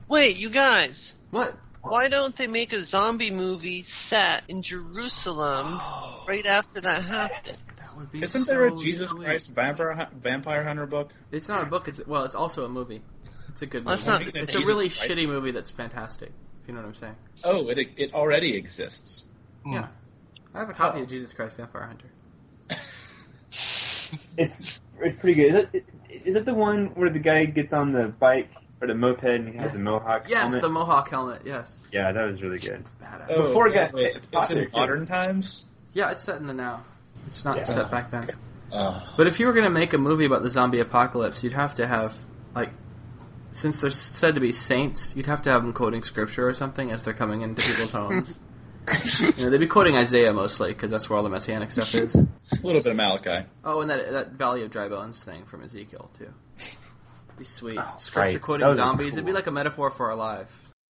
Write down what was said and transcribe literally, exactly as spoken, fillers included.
Wait, you guys. What? Why don't they make a zombie movie set in Jerusalem right after that happened? That would be Isn't so there a Jesus sweet. Christ vampire vampire hunter book? It's not a book. It's well, it's also a movie. It's a good Well, movie. it's not- It's Jesus a really Christ. shitty movie that's fantastic. If you know what I'm saying. Oh, it it already exists. Yeah. I have a copy of Jesus Christ Vampire Hunter. It's it's pretty good. Is it, is it the one where the guy gets on the bike or the moped and he has Yes. the mohawk Yes, helmet? the Mohawk helmet. Yes. Yeah, that was really good. Badass. Oh, Before it yeah, got wait, it's popular, in too. modern times. Yeah, it's set in the now. It's not Yeah. set back then. Oh. But if you were going to make a movie about the zombie apocalypse, you'd have to have, like, since they're said to be saints, you'd have to have them quoting scripture or something as they're coming into people's homes. You know, they'd be quoting Isaiah mostly, because that's where all the messianic stuff is. A little bit of Malachi. Oh, and that that Valley of Dry Bones thing from Ezekiel, too. Be sweet. Oh, Scripture right. quoting That would've been zombies. It'd be cool. like a metaphor for our life.